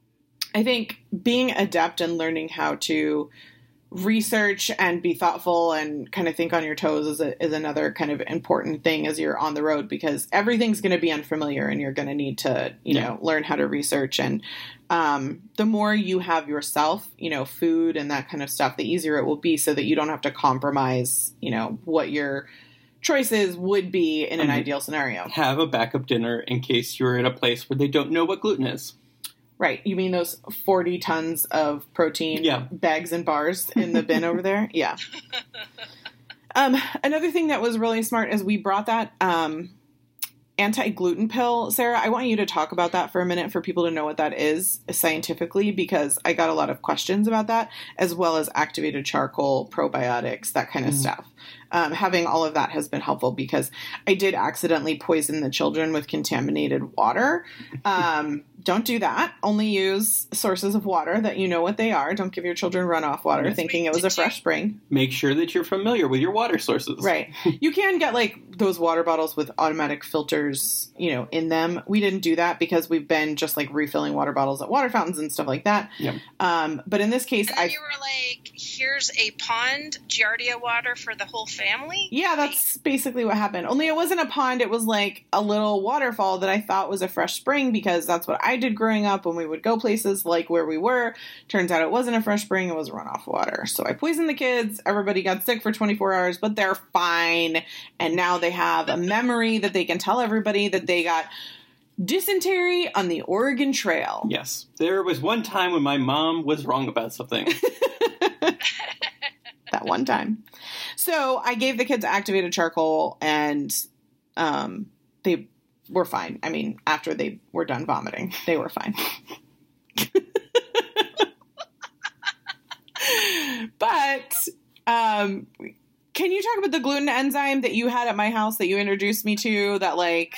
I think being adept and learning how to research and be thoughtful and kind of think on your toes is, a, is another kind of important thing as you're on the road, because everything's going to be unfamiliar and you're going to need to, you yeah. know, learn how to research. And um, the more you have yourself, you know, food and that kind of stuff, the easier it will be so that you don't have to compromise, you know, what your choices would be in an um, ideal scenario. Have a backup dinner in case you're at a place where they don't know what gluten is. Right. You mean those forty tons of protein yeah. bags and bars in the bin over there? Yeah. Um, another thing that was really smart is we brought that um, anti-gluten pill, Sarah, I want you to talk about that for a minute for people to know what that is scientifically, because I got a lot of questions about that, as well as activated charcoal, probiotics, that kind of mm. stuff. Um, having all of that has been helpful because I did accidentally poison the children with contaminated water. Um, don't do that. Only use sources of water that you know what they are. Don't give your children runoff water yes. thinking it was a fresh spring. Make sure that you're familiar with your water sources. Right. You can get like those water bottles with automatic filters, you know, in them. We didn't do that because we've been just like refilling water bottles at water fountains and stuff like that. Yep. Um, but in this case, and then I you were like, here's a pond Giardia water for the whole family? Yeah, that's basically what happened. Only it wasn't a pond. It was like a little waterfall that I thought was a fresh spring because that's what I did growing up when we would go places like where we were. Turns out it wasn't a fresh spring. It was runoff water. So I poisoned the kids. Everybody got sick for twenty-four hours, but they're fine. And now they have a memory that they can tell everybody that they got dysentery on the Oregon Trail. Yes. There was one time when my mom was wrong about something. That one time. So I gave the kids activated charcoal and um, they were fine. I mean, after they were done vomiting, they were fine. But um, can you talk about the gluten enzyme that you had at my house that you introduced me to that like...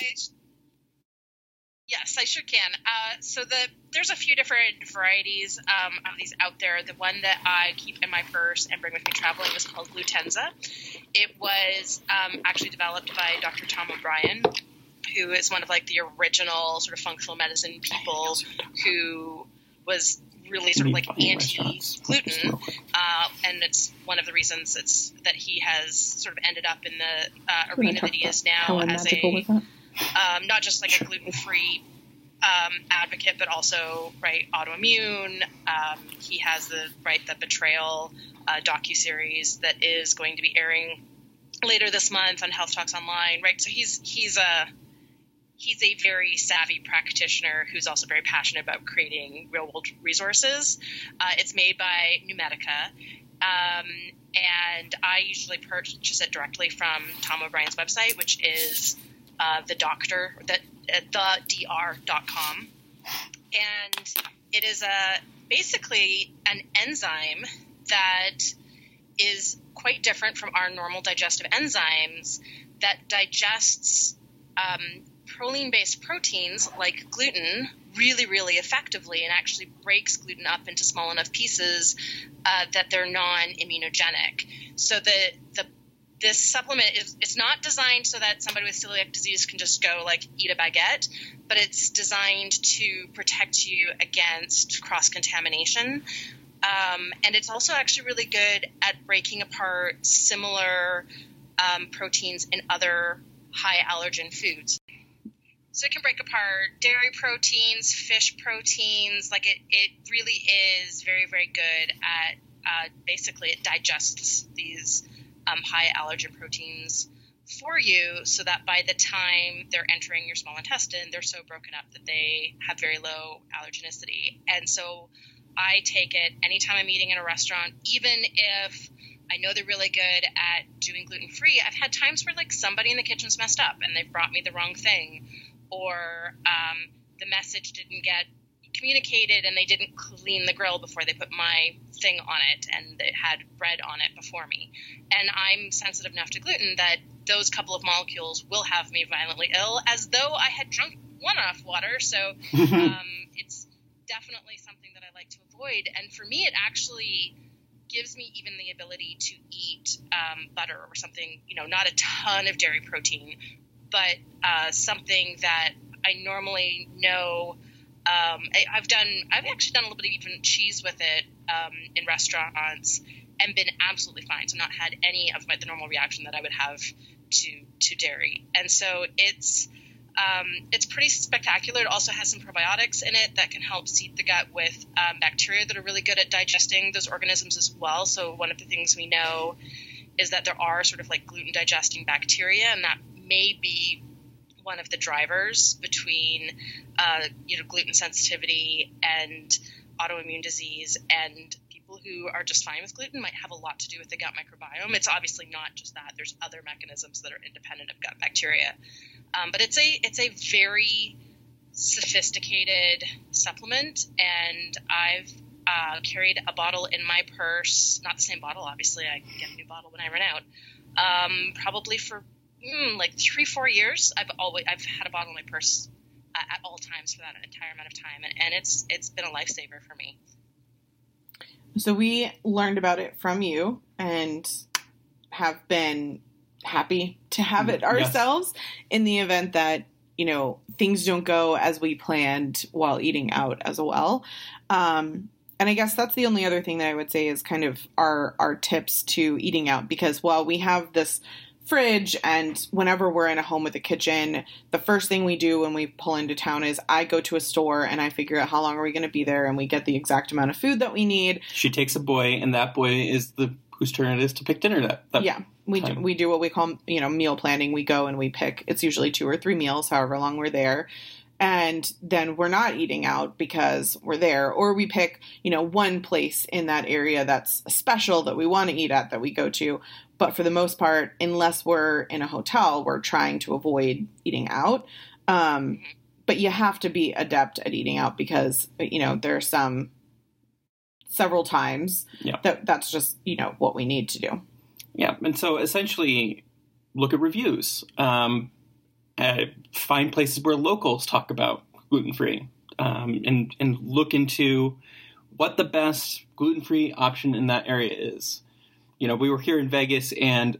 Yes, I sure can. Uh, so the there's a few different varieties um, of these out there. The one that I keep in my purse and bring with me traveling is called Glutenza. It was um, actually developed by Doctor Tom O'Brien, who is one of like the original sort of functional medicine people who was really sort of like anti-gluten, uh, and it's one of the reasons it's that he has sort of ended up in the uh, arena that he is now as a um, not just like a gluten-free um, advocate, but also right autoimmune. Um, he has the right the Betrayal uh, docu-series that is going to be airing later this month on Health Talks Online. Right, so he's he's a He's a very savvy practitioner who's also very passionate about creating real-world resources. Uh, it's made by Numedica, um, and I usually purchase it directly from Tom O'Brien's website, which is uh, the doctor, the, uh, the D R dot com. And it is a basically an enzyme that is quite different from our normal digestive enzymes that digests um, proline-based proteins like gluten really, really effectively and actually breaks gluten up into small enough pieces uh, that they're non-immunogenic. So the the this supplement is it's not designed so that somebody with celiac disease can just go like eat a baguette, but it's designed to protect you against cross-contamination. Um, and it's also actually really good at breaking apart similar um, proteins in other high allergen foods. So it can break apart dairy proteins, fish proteins. Like it, it really is very, very good at uh, basically it digests these um, high allergen proteins for you so that by the time they're entering your small intestine, they're so broken up that they have very low allergenicity. And so I take it anytime I'm eating in a restaurant, even if I know they're really good at doing gluten-free. I've had times where like somebody in the kitchen's messed up and they've brought me the wrong thing, or um, the message didn't get communicated and they didn't clean the grill before they put my thing on it and it had bread on it before me. And I'm sensitive enough to gluten that those couple of molecules will have me violently ill as though I had drunk one-off water. So um, it's definitely something that I like to avoid. And for me, it actually gives me even the ability to eat um, butter or something, you know, not a ton of dairy protein, but uh, something that I normally know. Um, I, I've done, I've actually done a little bit of even cheese with it um, in restaurants and been absolutely fine. So not had any of my, the normal reaction that I would have to to dairy. And so it's um, it's pretty spectacular. It also has some probiotics in it that can help seed the gut with um, bacteria that are really good at digesting those organisms as well. So one of the things we know is that there are sort of like gluten digesting bacteria, and that may be one of the drivers between uh, you know gluten sensitivity and autoimmune disease. And people who are just fine with gluten might have a lot to do with the gut microbiome. It's obviously not just that. There's other mechanisms that are independent of gut bacteria. Um, but it's a it's a very sophisticated supplement, and I've uh, carried a bottle in my purse. Not the same bottle, obviously. I get a new bottle when I run out. Um, probably for mm, like three, four years. I've always I've had a bottle in my purse uh, at all times for that entire amount of time, and, and it's it's been a lifesaver for me. So we learned about it from you and have been happy to have it ourselves yes. in the event that, you know, things don't go as we planned while eating out as well. Um, and I guess that's the only other thing that I would say is kind of our, our tips to eating out, because while we have this fridge and whenever we're in a home with a kitchen, the first thing we do when we pull into town is I go to a store and I figure out how long are we going to be there, and we get the exact amount of food that we need. She takes a boy, and that boy is the whose turn it is to pick dinner that, that yeah. We do, we do what we call, you know, meal planning. We go and we pick, it's usually two or three meals, however long we're there. And then we're not eating out because we're there. Or we pick, you know, one place in that area that's special that we want to eat at that we go to. But for the most part, unless we're in a hotel, we're trying to avoid eating out. Um, but you have to be adept at eating out because, you know, there's some several times yeah. that that's just, you know, what we need to do. Yeah, and so essentially look at reviews. Um, uh, find places where locals talk about gluten-free um, and, and look into what the best gluten-free option in that area is. You know, we were here in Vegas, and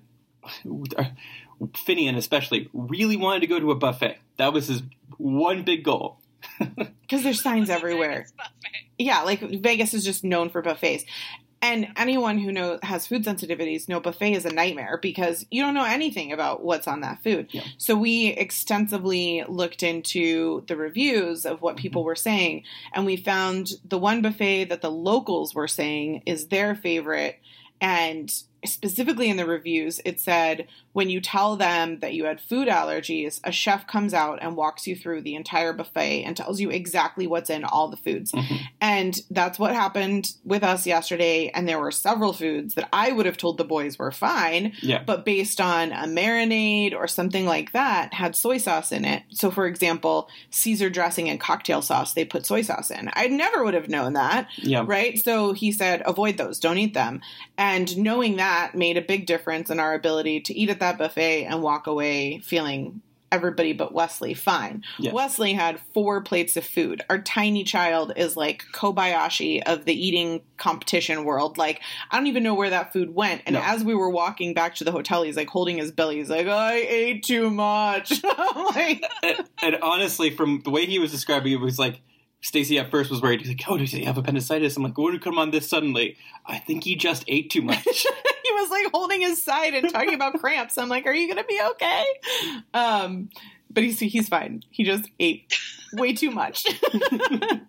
Finian especially really wanted to go to a buffet. That was his one big goal. Because there's signs everywhere. Yeah, like Vegas is just known for buffets. And anyone who knows has food sensitivities know buffet is a nightmare because you don't know anything about what's on that food. Yeah. So we extensively looked into the reviews of what people were saying, and we found the one buffet that the locals were saying is their favorite. And specifically in the reviews, it said, when you tell them that you had food allergies, a chef comes out and walks you through the entire buffet and tells you exactly what's in all the foods. Mm-hmm. And that's what happened with us yesterday. And there were several foods that I would have told the boys were fine, yeah. but based on a marinade or something like that, had soy sauce in it. So, for example, Caesar dressing and cocktail sauce, they put soy sauce in. I never would have known that, yeah. right? So he said, avoid those, don't eat them. And knowing that made a big difference in our ability to eat at that buffet and walk away feeling everybody but Wesley fine. Yes. Wesley had four plates of food. Our tiny child is like Kobayashi of the eating competition world. Like, I don't even know where that food went. And no. as we were walking back to the hotel, he's like holding his belly. He's like, I ate too much. like, and, and honestly, from the way he was describing it, it was like, Stacy at first was worried. He's like, oh, does he have appendicitis? I'm like, what would come on this suddenly? I think he just ate too much. He was like holding his side and talking about cramps. I'm like, are you going to be okay? Um, but he's, he's fine. He just ate way too much. uh,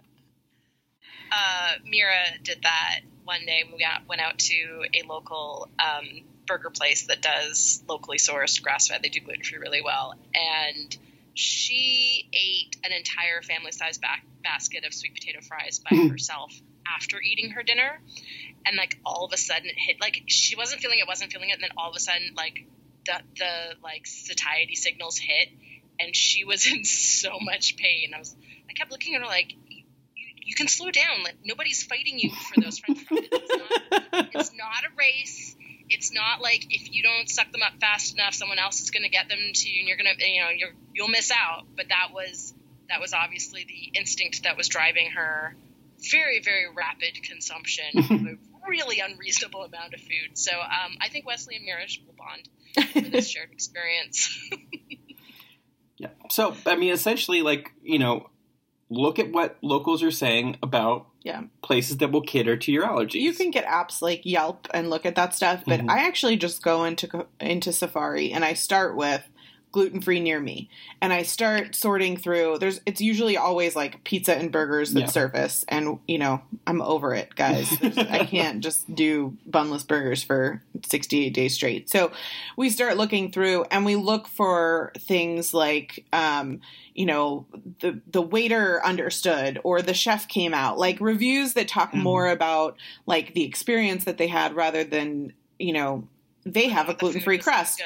Mira did that one day. We went out to a local um, burger place that does locally sourced grass-fed. They do gluten-free really well. And she ate an entire family-sized ba- basket of sweet potato fries by herself after eating her dinner. And, like, all of a sudden it hit, like, she wasn't feeling it, wasn't feeling it, and then all of a sudden, like, the, the like, satiety signals hit, and she was in so much pain. I was, I kept looking at her like, you, you can slow down. Like, nobody's fighting you for those french fries. It's not, it's not a race. It's not like if you don't suck them up fast enough, someone else is going to get them to you, and you're going to, you know, you're, you'll miss out. But that was that was obviously the instinct that was driving her very, very rapid consumption of a really unreasonable amount of food. So um, I think Wesley and Mirish will bond for this shared experience. Yeah. So, I mean, essentially, like, you know, look at what locals are saying about yeah. places that will cater to your allergies. You can get apps like Yelp and look at that stuff, but mm-hmm. I actually just go into into Safari and I start with gluten-free near me. And I start sorting through. There's it's usually always like pizza and burgers that yeah. surface, and you know, I'm over it, guys. I can't just do bunless burgers for sixty-eight days straight. So we start looking through and we look for things like um, you know, the the waiter understood or the chef came out, like reviews that talk mm-hmm. more about like the experience that they had rather than, you know, they have a gluten-free crust. Yeah.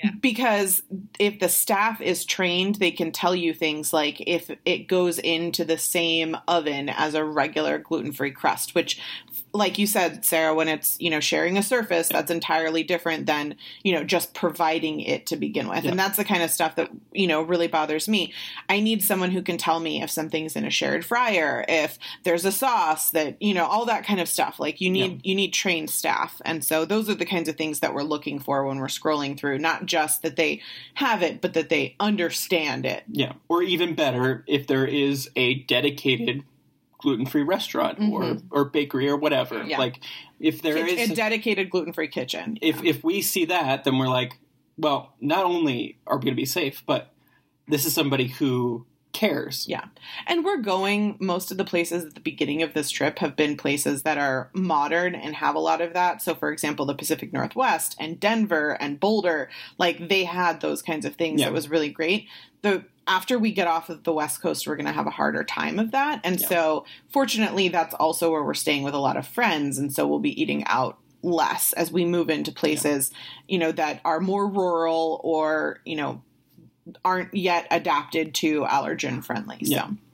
Yeah. Because if the staff is trained, they can tell you things like if it goes into the same oven as a regular gluten-free crust, which, like you said, Sarah, when it's, you know, sharing a surface, that's entirely different than, you know, just providing it to begin with. Yeah. And that's the kind of stuff that, you know, really bothers me. I need someone who can tell me if something's in a shared fryer, if there's a sauce that, you know, all that kind of stuff. Like you need, yeah. you need trained staff. And so those are the kinds of things that we're looking for when we're scrolling through, not just that they have it, but that they understand it. Yeah. Or even better, if there is a dedicated gluten-free restaurant mm-hmm. or, or bakery or whatever. Yeah. Like if there Kitchen, is a dedicated gluten-free kitchen. If yeah. if we see that, then we're like, well, not only are we going to be safe, but this is somebody who cares. Yeah. And we're going, most of the places at the beginning of this trip have been places that are modern and have a lot of that. So for example, the Pacific Northwest and Denver and Boulder, like they had those kinds of things. Yeah. That was really great. The After we get off of the West Coast, we're going to have a harder time of that. And yeah. so fortunately, that's also where we're staying with a lot of friends. And so we'll be eating out less as we move into places, yeah. you know, that are more rural or, you know, aren't yet adapted to allergen friendly. Yeah. So,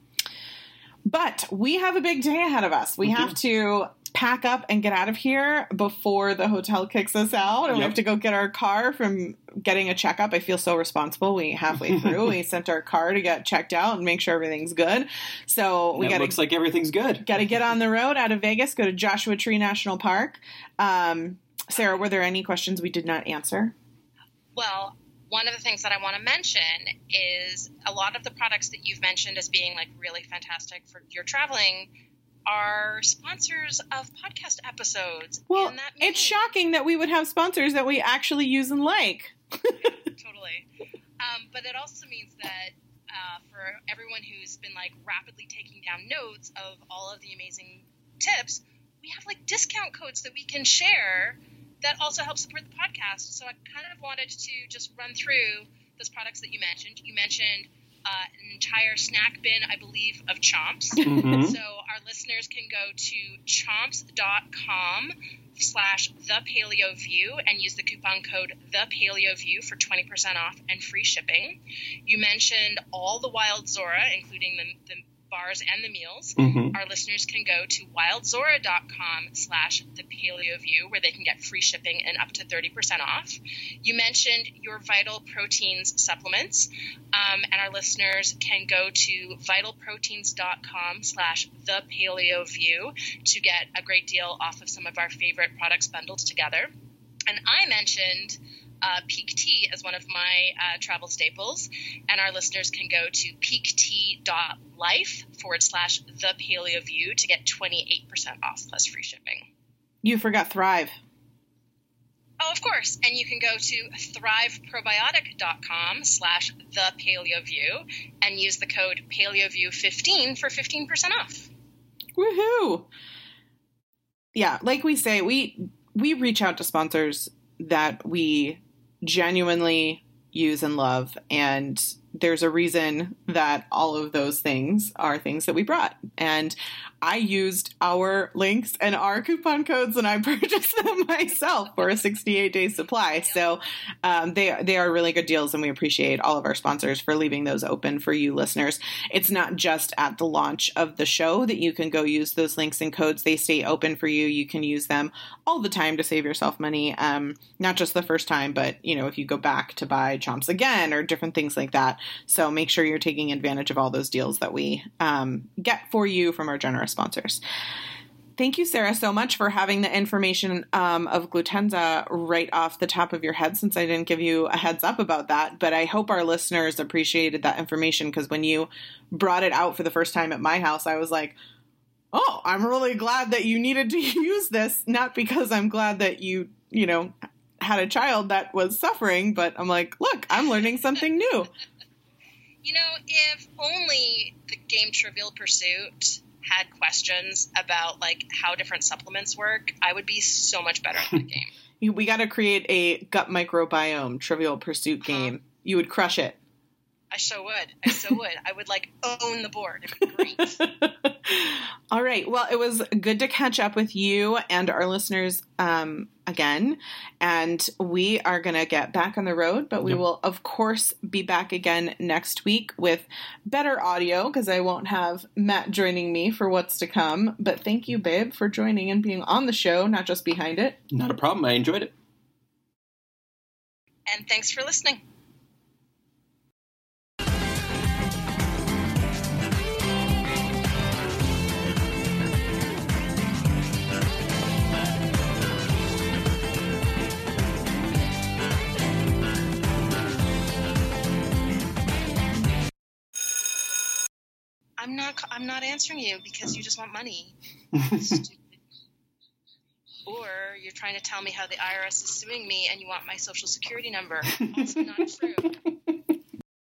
but we have a big day ahead of us. We mm-hmm. have to pack up and get out of here before the hotel kicks us out. And yep. we have to go get our car from getting a checkup. I feel so responsible. We halfway through, we sent our car to get checked out and make sure everything's good. So we got looks like everything's good. Got to get on the road out of Vegas, go to Joshua Tree National Park. Um, Sarah, were there any questions we did not answer? Well, one of the things that I want to mention is a lot of the products that you've mentioned as being like really fantastic for your traveling are sponsors of podcast episodes. Well, and that means- it's shocking that we would have sponsors that we actually use and like. Totally. Um, but it also means that uh, for everyone who's been like rapidly taking down notes of all of the amazing tips, we have like discount codes that we can share that also help support the podcast. So I kind of wanted to just run through those products that you mentioned. You mentioned uh, an entire snack bin, I believe, of Chomps. Mm-hmm. So our listeners can go to chomps.com slash the Paleo View and use the coupon code the Paleo View for twenty percent off and free shipping. You mentioned all the Wild Zora, including the, the bars and the meals. Mm-hmm. Our listeners can go to wildzora.com slash the Paleo View where they can get free shipping and up to thirty percent off. You mentioned your Vital Proteins supplements, um, and our listeners can go to vitalproteins.com slash the Paleo View to get a great deal off of some of our favorite products bundled together. And I mentioned Uh, Peak Tea as one of my uh, travel staples, and our listeners can go to peaktea.life forward slash the Paleo View to get twenty-eight percent off plus free shipping. You forgot Thrive. Oh, of course. And you can go to thriveprobiotic.com slash the Paleo View and use the code PaleoView fifteen for fifteen percent off. Woohoo! Yeah, like we say, we we reach out to sponsors that we genuinely use and love, and there's a reason that all of those things are things that we brought. And I used our links and our coupon codes, and I purchased them myself for a sixty-eight day supply. So um, they they are really good deals, and we appreciate all of our sponsors for leaving those open for you listeners. It's not just at the launch of the show that you can go use those links and codes. They stay open for you. You can use them all the time to save yourself money. Um, not just the first time, but you know, if you go back to buy Chomps again or different things like that. So make sure you're taking advantage of all those deals that we um, get for you from our generous sponsors. Thank you, Sarah, so much for having the information um, of Glutenza right off the top of your head, since I didn't give you a heads up about that. But I hope our listeners appreciated that information, because when you brought it out for the first time at my house, I was like, oh, I'm really glad that you needed to use this. Not because I'm glad that you, you know, had a child that was suffering, but I'm like, look, I'm learning something new. You know, if only the game Trivial Pursuit had questions about like how different supplements work, I would be so much better at that game. We got to create a gut microbiome Trivial Pursuit game. Uh-huh. You would crush it. I so would. I so would. I would like own the board. It'd be great. All right. Well, it was good to catch up with you and our listeners. Um, again. And we are going to get back on the road, but we Yep. will, of course, be back again next week with better audio because I won't have Matt joining me for what's to come. But thank you, babe, for joining and being on the show, not just behind it. Not a problem. I enjoyed it. And thanks for listening. I'm not. I'm not answering you because you just want money. Stupid. Or you're trying to tell me how the I R S is suing me and you want my social security number. Also not true.